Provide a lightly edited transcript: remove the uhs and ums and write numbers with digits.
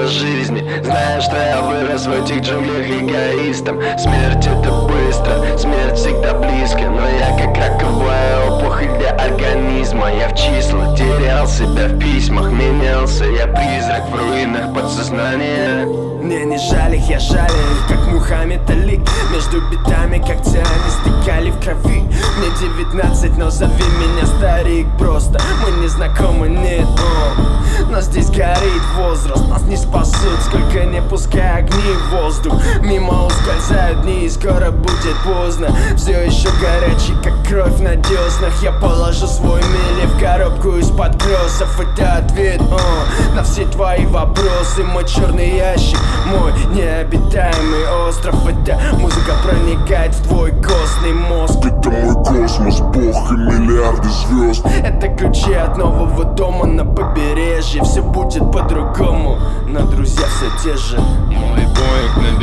жизни. Знаешь, что я вырос в этих джунглях эгоистом. Смерть это быстро, смерть всегда близко. Но я как раковая опухоль для организма. Я в числах терял себя в письмах, менялся я призрак в руинах подсознания. Мне не жаль их, я жаль их, как Мухаммед Али. Между битами когтя они стекали в крови. Мне 19, но зови меня старик просто. Мы не знакомы, нет, но здесь горит возраст. Нас не спасут, сколько не пускай огни в воздух. Мимо ускользают дни, и скоро будет поздно. Все еще горячий, как кровь на деснах. Я положу свой мили в коробку из-под кроссов. Это ответ на все твои вопросы. Мой черный ящик, мой необитаемый остров. Эта музыка проникает в твой костный мозг. Это мой космос, бог и миллиарды звезд. Это ключи от нового дома на побережье. Все будет по-другому, но друзья все те же. Мой боинг на